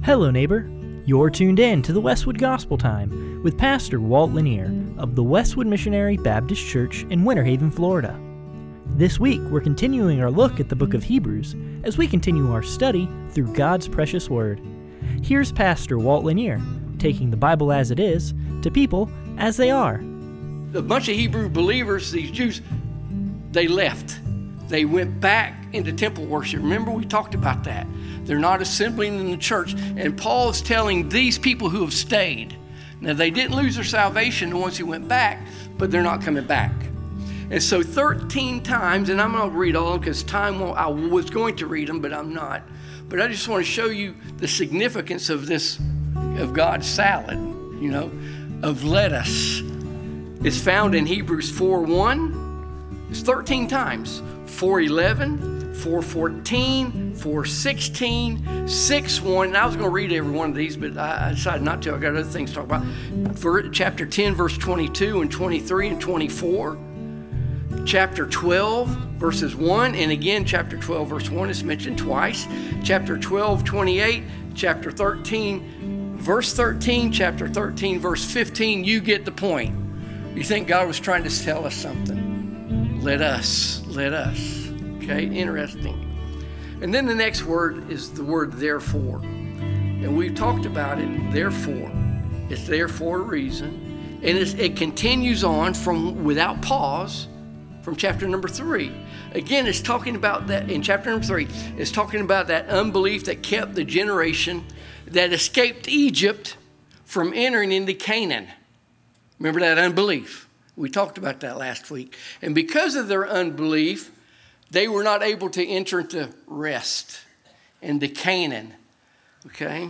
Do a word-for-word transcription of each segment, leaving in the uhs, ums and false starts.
Hello, neighbor. You're tuned in to the Westwood Gospel Time with Pastor Walt Lanier of the Westwood Missionary Baptist Church in Winter Haven, Florida. This week, we're continuing our look at the book of Hebrews as we continue our study through God's precious Word. Here's Pastor Walt Lanier, taking the Bible as it is to people as they are. A bunch of Hebrew believers, these Jews, they left. They went back into temple worship. Remember, we talked about that. They're not assembling in the church. And Paul is telling these people who have stayed. Now, they didn't lose their salvation, the ones who went back, but they're not coming back. And so thirteen times, and I'm not going to read all of them because time won't, I was going to read them, but I'm not. But I just want to show you the significance of this, of God's salad, you know, of lettuce. It's found in Hebrews four one. It's thirteen times. four eleven, four fourteen, four sixteen, six one. And I was going to read every one of these, but I decided not to. I got other things to talk about. For chapter ten, verse twenty-two and twenty-three and twenty-four. Chapter twelve, verses one. And again, chapter twelve, verse one is mentioned twice. Chapter twelve, twenty-eight. Chapter thirteen, verse thirteen. Chapter thirteen, verse fifteen. You get the point. You think God was trying to tell us something. Let us, let us. Okay, interesting. And then the next word is the word therefore. And we've talked about it, therefore. It's there for a reason. And it's, it continues on from without pause from chapter number three. Again, it's talking about that in chapter number three. It's talking about that unbelief that kept the generation that escaped Egypt from entering into Canaan. Remember that unbelief? We talked about that last week. And because of their unbelief, they were not able to enter into rest, into Canaan. Okay?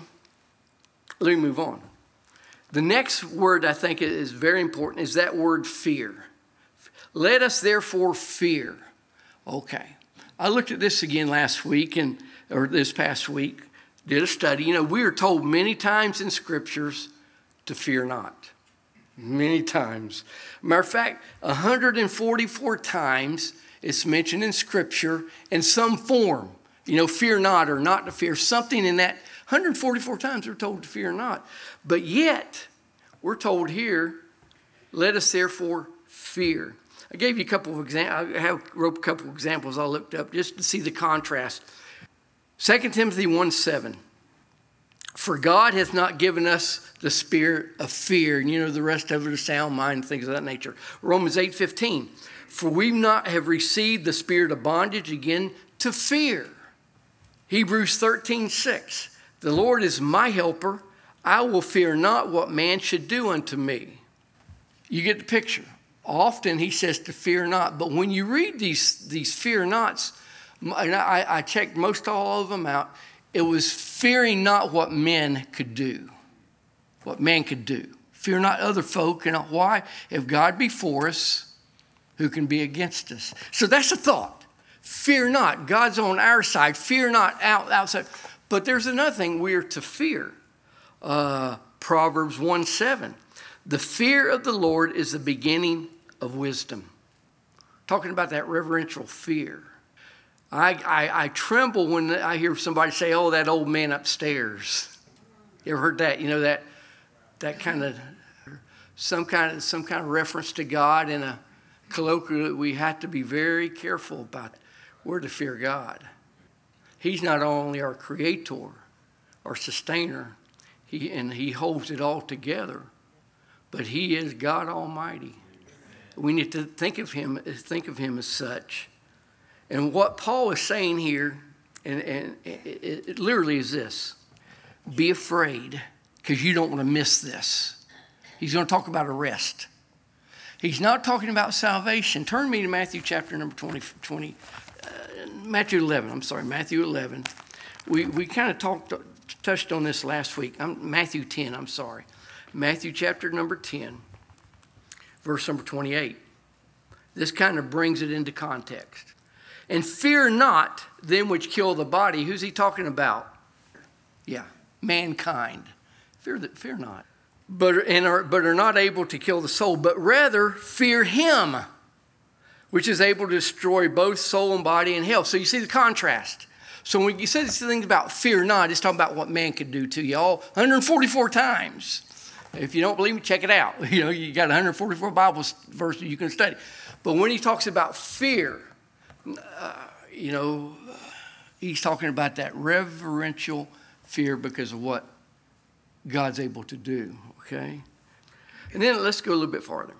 Let me move on. The next word I think is very important is that word fear. Let us therefore fear. Okay. I looked at this again last week, and or this past week, did a study. You know, we are told many times in scriptures to fear not. Many times. Matter of fact, one hundred forty-four times it's mentioned in Scripture in some form. You know, fear not or not to fear. Something in that one hundred forty-four times we're told to fear not. But yet, we're told here, let us therefore fear. I gave you a couple of examples. I have wrote a couple of examples I looked up just to see the contrast. Second Timothy one seven. For God hath not given us the spirit of fear. And you know, the rest of it is sound mind, things of that nature. Romans eight fifteen. For we not have received the spirit of bondage again to fear. Hebrews thirteen six. The Lord is my helper. I will fear not what man should do unto me. You get the picture. Often he says to fear not. But when you read these, these fear nots, and I, I checked most all of them out, it was fearing not what men could do. What man could do. Fear not other folk. You know why? If God be for us, who can be against us? So that's a thought. Fear not. God's on our side. Fear not out outside. But there's another thing we are to fear. Uh, Proverbs one seven. The fear of the Lord is the beginning of wisdom. Talking about that reverential fear. I, I, I tremble when I hear somebody say, oh, that old man upstairs. You ever heard that? You know, that that kind of, some kind of, some kind of reference to God in a colloquial. We have to be very careful about. We're to fear God. He's not only our creator, our sustainer, he, and he holds it all together, but he is God Almighty. We need to think of him, think of him as such. And what Paul is saying here, and, and it, it literally is this. Be afraid, because you don't want to miss this. He's going to talk about arrest. He's not talking about salvation. Turn me to Matthew chapter number twenty, twenty uh, Matthew eleven. I'm sorry, Matthew eleven. We we kind of talked, touched on this last week. I'm, Matthew ten, I'm sorry. Matthew chapter number ten, verse number twenty-eight. This kind of brings it into context. And fear not them which kill the body. Who's he talking about? Yeah, mankind. Fear that fear not. But and are but are not able to kill the soul, but rather fear him, which is able to destroy both soul and body in hell. So you see the contrast. So when you say these things about fear not, it's talking about what man could do to you all one hundred forty-four times. If you don't believe me, check it out. You know, you got one hundred forty-four Bible verses you can study. But when he talks about fear, uh, you know, he's talking about that reverential fear because of what God's able to do, okay? And then let's go a little bit farther.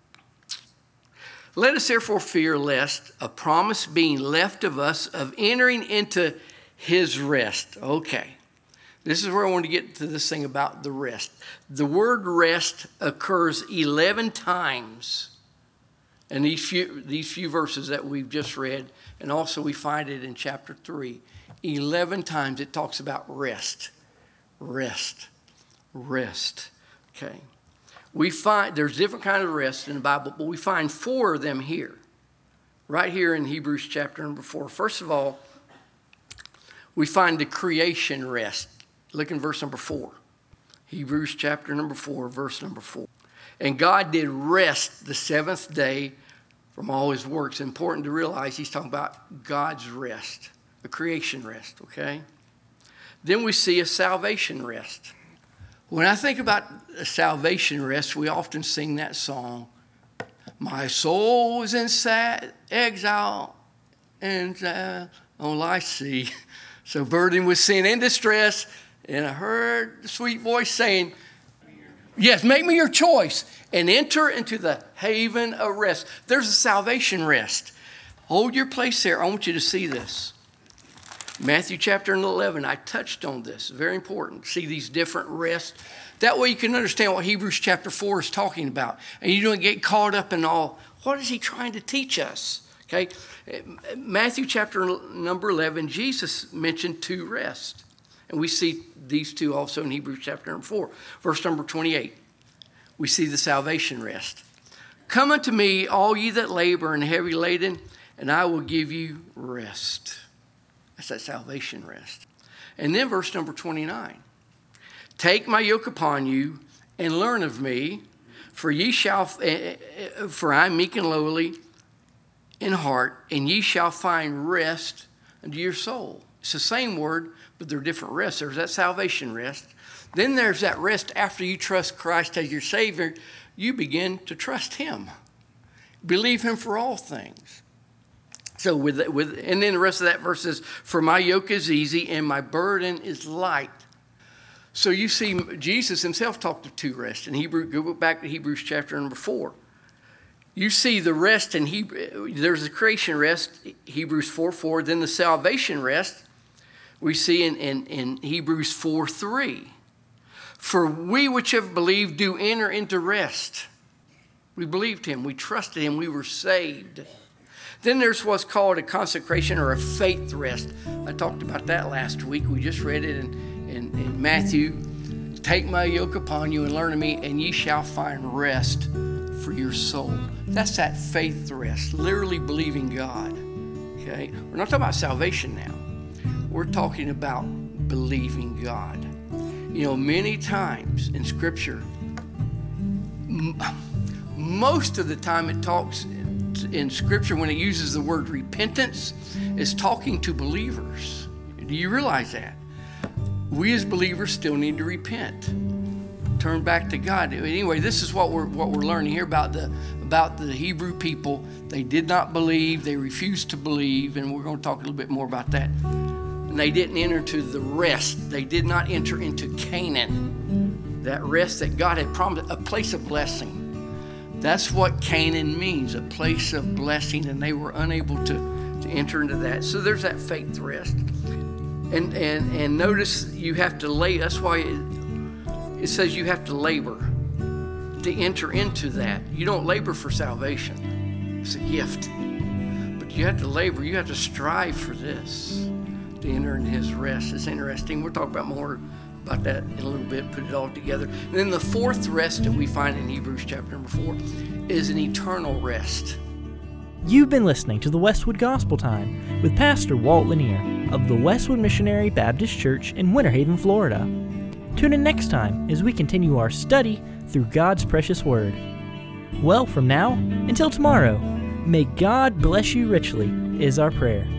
Let us therefore fear lest a promise being left of us of entering into his rest. Okay. This is where I want to get to this thing about the rest. The word rest occurs eleven times in these few, these few verses that we've just read, and also we find it in chapter three. eleven times it talks about rest. Rest. Rest. Okay. We find there's different kinds of rest in the Bible, but we find four of them here, right here in Hebrews chapter number four. First of all, we find the creation rest. Look in verse number four. Hebrews chapter number four, verse number four. And God did rest the seventh day from all his works. Important to realize he's talking about God's rest, a creation rest, okay? Then we see a salvation rest. When I think about a salvation rest, we often sing that song, my soul is in sad exile and uh, all I see. So burdened with sin and distress, and I heard the sweet voice saying, yes, make me your choice and enter into the haven of rest. There's a salvation rest. Hold your place there. I want you to see this. Matthew chapter eleven, I touched on this. Very important. See these different rests. That way you can understand what Hebrews chapter four is talking about. And you don't get caught up in all, what is he trying to teach us? Okay. Matthew chapter number eleven, Jesus mentioned two rests. And we see these two also in Hebrews chapter number four. Verse number twenty-eight, we see the salvation rest. Come unto me, all ye that labor and heavy laden, and I will give you rest. That's that salvation rest. And then verse number twenty-nine. Take my yoke upon you and learn of me, for ye shall, for I am meek and lowly in heart, and ye shall find rest unto your soul. It's the same word, but they're different rests. There's that salvation rest. Then there's that rest after you trust Christ as your Savior. You begin to trust him. Believe him for all things. So with, with and then the rest of that verse says, for my yoke is easy and my burden is light. So you see Jesus himself talked of two rests. In Hebrew, go back to Hebrews chapter number four. You see the rest in Hebrew, there's the creation rest, Hebrews four four. Then the salvation rest we see in, in, in Hebrews four three. For we which have believed do enter into rest. We believed him. We trusted him. We were saved. Then there's what's called a consecration or a faith rest. I talked about that last week. We just read it in, in, in Matthew. Take my yoke upon you and learn of me, and ye shall find rest for your soul. That's that faith rest, literally believing God. Okay? We're not talking about salvation now. We're talking about believing God. You know, many times in Scripture, m- most of the time it talks in Scripture when it uses the word repentance, is talking to believers. Do you realize that? We as believers still need to repent. Turn back to God. Anyway, this is what we're what we're learning here about the about the Hebrew people. They did not believe, they refused to believe, and we're going to talk a little bit more about that. And they didn't enter into the rest. They did not enter into Canaan. That rest that God had promised, a place of blessing. That's what Canaan means, a place of blessing, and they were unable to, to enter into that. So there's that faith rest. And and and notice you have to lay, that's why it, it says you have to labor to enter into that. You don't labor for salvation. It's a gift. But you have to labor, you have to strive for this, to enter into his rest. It's interesting. We'll talk about more about that in a little bit, put it all together. And then the fourth rest that we find in Hebrews chapter number four is an eternal rest. You've been listening to the Westwood Gospel Time with Pastor Walt Lanier of the Westwood Missionary Baptist Church in Winter Haven, Florida. Tune in next time as we continue our study through God's precious Word. Well, from now until tomorrow, may God bless you richly is our prayer.